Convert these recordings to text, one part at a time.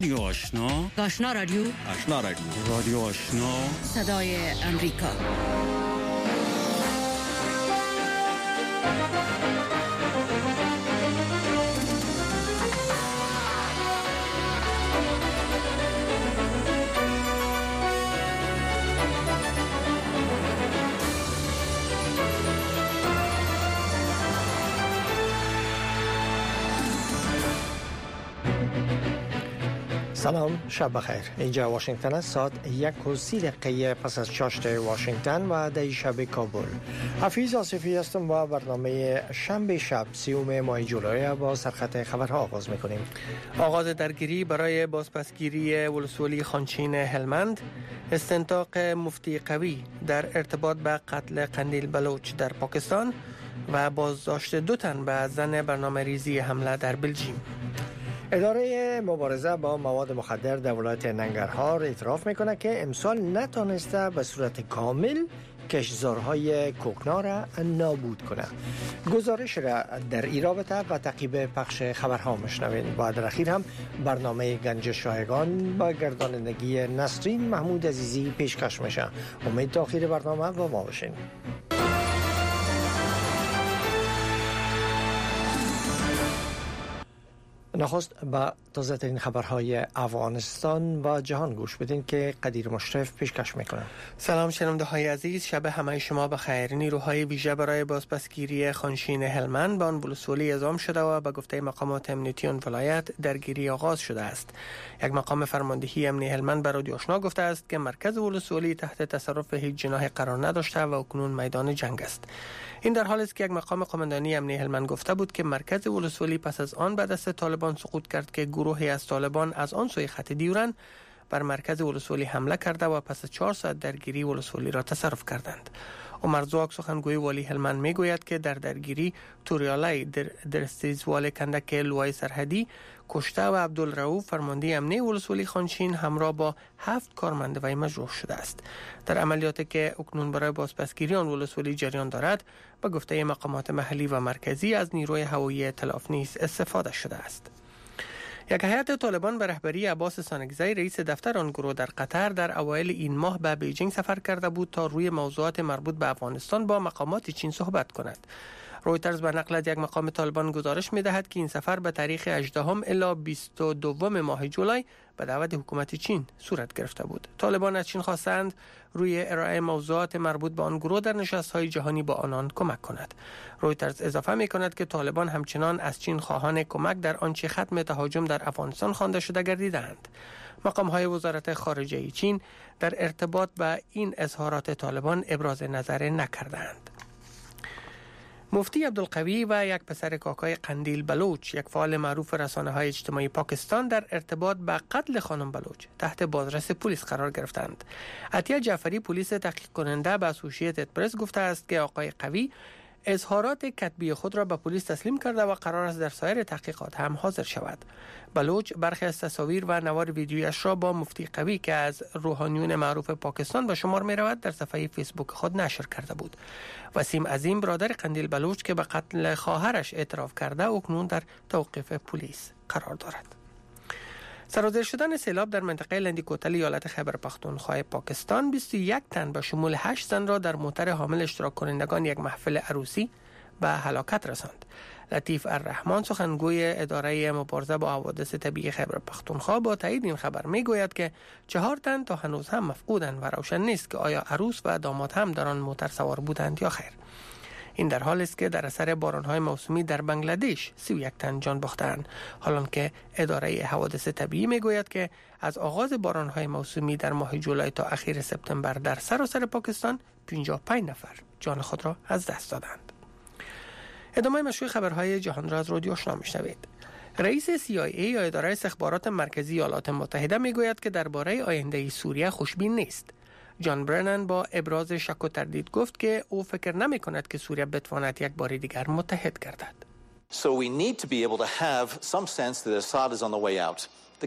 آشنا رادیو رادیو آشنا صدای امریکا. سلام، شب بخیر. اینجا واشنگتن است. ساعت 1:30 پس از چاشت واشنگتن و 10 شب کابل. حفیظ آصفی هستم و برنامه شنبه شب 30 ماه جولای با سرخط خبرها آغاز میکنیم. آغاز درگیری برای بازپسگیری ولسوالی خانچین هلمند، استنطاق مفتی قوی در ارتباط به قتل قندیل بلوچ در پاکستان و بازداشت 2 تن به زن برنامه ریزی حمله در بلژیم. اداره مبارزه با مواد مخدر در ولایت ننگرهار اعتراف میکنه که امسال نتانسته به صورت کامل کشتزارهای کوکنار را نابود کنه. گزارش را در این رابطه و تعقیب پخش خبرها مشنوین. و در اخیر هم برنامه گنج شایگان با گردانندگی نسرین محمود عزیزی پیشکش میشه. امید تا آخر برنامه با ما باشین. نخست با تازه ترین خبرهای افغانستان و جهان گوش بدین که قدیر مشرف پیشکش میکنه. سلام شنونده های عزیز، شب همه شما بخیر. نیروهای ویژه برای بازپسگیری خانشین هلمند به آن ولسوالی اعزام شده و به گفته مقامات امنیتی آن ولایت درگیری آغاز شده است. یک مقام فرماندهی امنی هلمند به رادیو آشنا گفته است که مرکز ولسوالی تحت تصرف هیچ جناح قرار نداشته و اکنون میدان جنگ است. این در حالی است که یک مقام قماندانی امنی هلمند گفته بود که مرکز ولسوالی پس از آن به دست طالبان سقوط کرد که گروهی از طالبان از آن سوی خط دیورن بر مرکز ولسوالی حمله کرده و پس از 4 ساعت درگیری ولسوالی را تصرف کردند. عمر زواک سخنگوی والی هلمند میگوید که در درگیری توریالای درستیزوال کندک لوای سرحدی کشته و عبدالرؤوف فرمانده امنی ولسوالی خانشین همراه با 7 کارمند وی مجروح شده است. در عملیاتی که اکنون برای بازپسگیری آن ولسوالی جریان دارد، به گفته مقامات محلی و مرکزی از نیروی هوایی ائتلاف نیز استفاده شده است. یک هیئت طالبان به رهبری عباس سانگزی رئیس دفتر آن گروه در قطر در اوایل این ماه به بیجینگ سفر کرده بود تا روی موضوعات مربوط به افغانستان با مقامات چین صحبت کند. رویترز به نقل از یک مقام طالبان گزارش می‌دهد که این سفر به تاریخ 18 الی 22 ماه جولای به دعوت حکومت چین صورت گرفته بود. طالبان از چین خواستند روی ارائه موضوعات مربوط به آن گروه در نشست‌های جهانی با آنان کمک کند. رویترز اضافه می‌کند که طالبان همچنان از چین خواهان کمک در آنچه ختم تهاجم در افغانستان خوانده شده گردیدند. مقام‌های وزارت خارجه چین در ارتباط به این اظهارات طالبان ابراز نظر نکردند. مفتی عبدالقوی و یک پسر کاکای قندیل بلوچ، یک فعال معروف رسانه‌های اجتماعی پاکستان، در ارتباط به قتل خانم بلوچ تحت بازرس پلیس قرار گرفتند. عطیه جعفری، پلیس تحقیق کننده، به اسوسییتد پرس گفته است که آقای قوی اظهارات کتبی خود را به پلیس تسلیم کرده و قرار است در سایر تحقیقات هم حاضر شود. بلوچ برخی از تصاویر و نوار ویدیویش را با مفتی قوی که از روحانیون معروف پاکستان به شمار می رود در صفحه فیسبوک خود نشر کرده بود. وسیم عظیم، برادر قندیل بلوچ که به قتل خواهرش اعتراف کرده، اکنون در توقیف پلیس قرار دارد. سرازیر شدن سیلاب در منطقه لندیکوتل ایالت خیبر پختونخوا پاکستان 21 تن به شمول 8 زن را در موتر حامل اشتراک کنندگان یک محفل عروسی به هلاکت رساند. لطیف الرحمن، سخنگوی اداره مبارزه با حوادث طبیعی خیبر پختونخوا، با تایید این خبر میگوید که 4 تن تا هنوز هم مفقودند و روشن نیست که آیا عروس و داماد هم در آن موتر سوار بودند یا خیر. این در حالی است که در اثر باران‌های موسمی در بنگلادش 31 تن جان باختند، حالان که اداره حوادث طبیعی میگوید که از آغاز باران‌های موسمی در ماه جولای تا اخیر سپتامبر در سراسر پاکستان 55 نفر جان خود را از دست دادند. ادامه مشروع خبرهای جهان را از رادیو آشنا میشنوید. رئیس CIA یا اداره استخبارات مرکزی ایالات متحده میگوید که درباره آینده سوریه خوشبین نیست. جان برنن با ابراز شک و تردید گفت که او فکر نمی کند که سوریه بتواند یک بار دیگر متحد گردد. So we need to be able to have some sense that Assad is on the way out.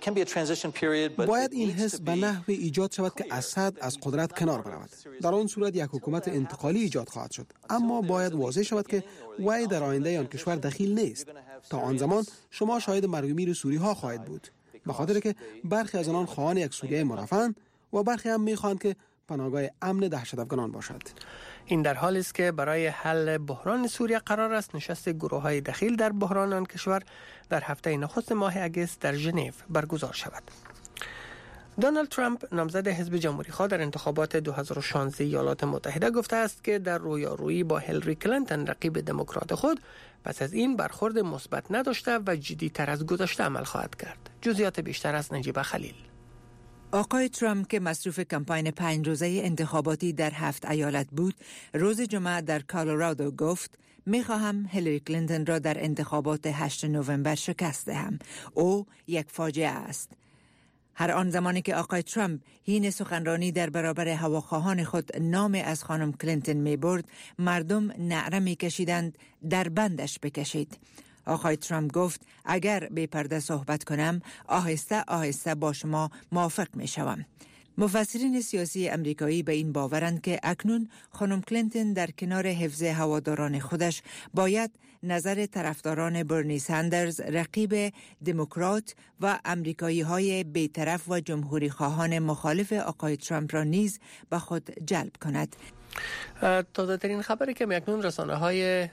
باید این حس به نحوی ایجاد شود که اسد از قدرت کنار برود. در آن صورت یک حکومت انتقالی ایجاد خواهد شد، اما باید واضح شود که وی در آینده آن کشور دخیل نیست. تا آن زمان شما شاهد مرگ و میر سوری ها خواهید بود. به خاطر که برخی از آنان خواهان یک سوریه مرفه‌اند و برخی هم می‌خواهند که پناهگاه امن دهشت افغانان باشد. این در حالی است که برای حل بحران سوریه قرار است نشست گروه‌های دخیل در بحران آن کشور در هفته نخست ماه اگست در ژنو برگزار شود. دونالد ترامپ نامزد حزب جمهوری‌خواه در انتخابات 2016 ایالات متحده گفته است که در رویارویی با هیلاری کلینتون رقیب دموکرات خود پس از این برخورد مثبت نداشته و جدی‌تر از گذشته عمل خواهد کرد. جزئیات بیشتر از نجیب خلیل. آقای ترامپ که مصروف کمپاین 5 روزه انتخاباتی در 7 ایالت بود، روز جمعه در کالورادو گفت می‌خواهم هیلاری کلینتون را در انتخابات 8 نوامبر شکست دهم. او یک فاجعه است. هر آن زمانی که آقای ترامپ حین سخنرانی در برابر هواخواهان خود نام از خانم کلینتون می برد، مردم نعره می کشیدند در بندش بکشید. آقای ترامپ گفت اگر بی پرده صحبت کنم آهسته آهسته با شما موافق می شوم. مفسرین سیاسی امریکایی به این باورند که اکنون خانم کلینتون در کنار حفظ هواداران خودش باید نظر طرفداران برنی ساندرز رقیب دموکرات و امریکایی های بی‌طرف و جمهوری خواهان مخالف آقای ترامپ را نیز به خود جلب کند. تازه ترین خبری که اکنون رسانه های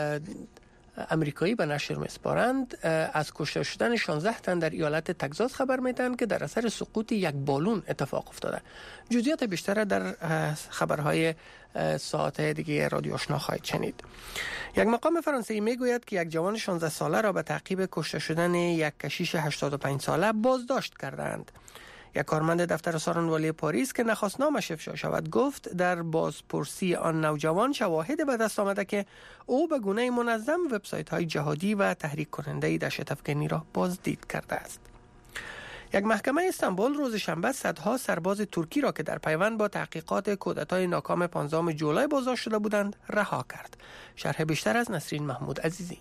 امریکایی به نشر می‌سپارند از کشته شدن 16 تن در ایالت تگزاس خبر میدن که در اثر سقوط یک بالون اتفاق افتاده. جزئیات بیشتر در خبرهای ساعت دیگه رادیو آشنا خواهید شنید. یک مقام فرانسوی میگوید که یک جوان 16 ساله را به تعقیب کشته شدن یک کشیش 85 ساله بازداشت کردند. یک کارمند دفتر سارنوالی پاریس که نخواست نامش افشا شود گفت در بازپرسی آن نوجوان شواهد به دست آمده که او به گونه منظم وبسایت‌های جهادی و تحریک کننده دهشت افکنی را بازدید کرده است. یک محکمه استانبول روز شنبه صدها سرباز ترکی را که در پیوند با تحقیقات کودتای ناکام 15 جولای بازداشت شده بودند رها کرد. شرح بیشتر از نسرین محمود عزیزی.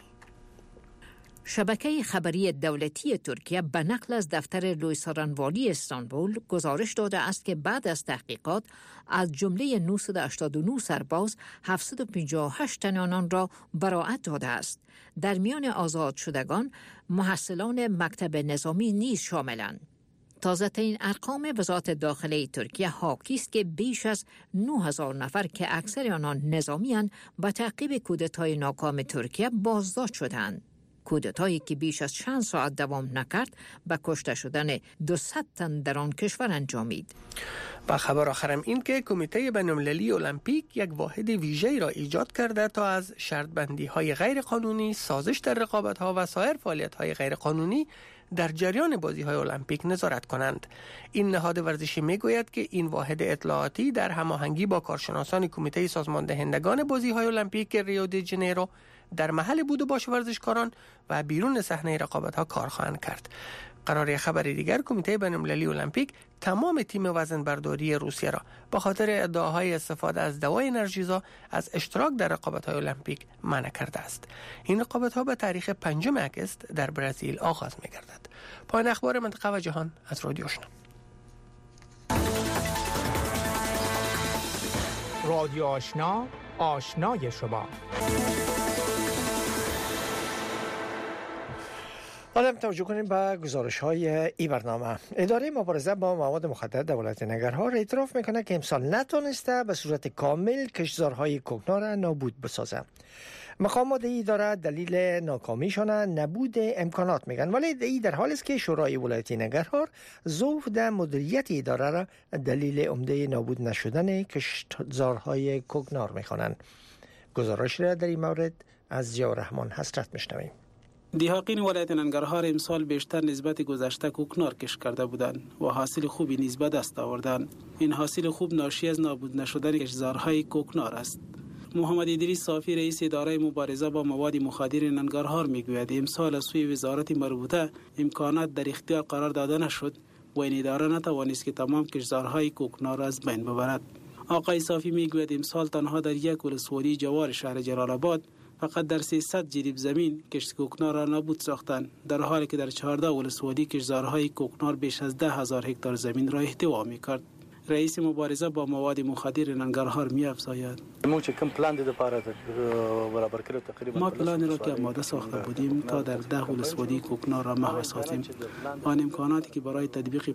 شبکه خبری دولتی ترکیه به نقل از دفتر لوی سارنوالی استانبول گزارش داده است که بعد از تحقیقات از جمله 989 سرباز 758 تن آنان را براءت داده است. در میان آزاد شدگان محصلان مکتب نظامی نیز شاملند. تازه‌ترین ارقام وزارت داخله ترکیه حاکی است که بیش از 9000 نفر که اکثر آنان نظامی‌اند به تعقیب کودتای ناکام ترکیه بازداشت شدند. کودتایی که بیش از چند ساعت دوام نکرد به کشته شدن 200 تن در آن کشور انجامید. و خبر آخرم این که کمیته بین‌المللی المپیک یک واحد ویژه‌ای را ایجاد کرده تا از شرط‌بندی‌های غیرقانونی، سازش در رقابت‌ها و سایر فعالیت‌های غیرقانونی در جریان بازی‌های المپیک نظارت کنند. این نهاد ورزشی میگوید که این واحد اطلاعاتی در هماهنگی با کارشناسان کمیته سازمان دهندگان بازی‌های المپیک ریو دی ژنیرو در محل بود و باش ورزشکاران و بیرون صحنه رقابت‌ها کار خواهند کرد. قرار خبر دیگر کمیته بین‌المللی المپیک تمام تیم وزنبرداری روسیه را به خاطر ادعاهای استفاده از دوای انرژیزا از اشتراک در رقابت‌های المپیک منع کرده است. این رقابت‌ها به تاریخ 5 اگست در برزیل آغاز می‌گردد. پایان اخبار منطقه و جهان از رادیو آشنا. رادیو آشنا، آشنای شما. حالا توجه کنیم به گزارش‌های این برنامه. اداره مبارزه با مواد مخدر در ولایت ننگرهار اعتراف میکنه که امسال نتونسته به صورت کامل کشتزارهای کوکنار را نابود بسازه. مقامات این اداره دلیل ناکامیشان نبود امکانات میگن، ولی این در حالی است که شورای ولایت ننگرهار ضعف در مدیریت اداره را دلیل عمده نابود نشدن کشتزارهای کوکنار میخوانند. گزارش را در این مورد از ضیاءالرحمن حسرت میشنویم. دیحاقین ولایت ننگرهار امسال بیشتر نسبت گذشته کوکنار کشت کرده بودند و حاصل خوبی نیز به دست آوردند. این حاصل خوب ناشی از نابود نشدن کشتزارهای کوکنار است. محمد ادریس صافی رئیس اداره مبارزه با مواد مخدر ننگرهار میگوید امسال از سوی وزارت مربوطه امکانات در اختیار قرار داده نشد و این اداره نتوانست که تمام کشتزارهای کوکنار را از بین ببرد. آقای صافی میگوید امسال تنها در یک ولسوالی جوار شهر جلال آباد فقط در 300 جریب زمین کشت کوکنار را نابود ساختند، در حالی که در 14 ولسوالی کشتزارهای کوکنار بیش از 10,000 هکتار زمین را احتوا می‌کرد. رئیس مبارزه با مواد مخدر ننگرهار می‌افزاید: ما پلانی را که آماده ساخته بودیم تا در 10 ولسوالی کوکنار را محو سازیم. آن امکاناتی که برای تطبیق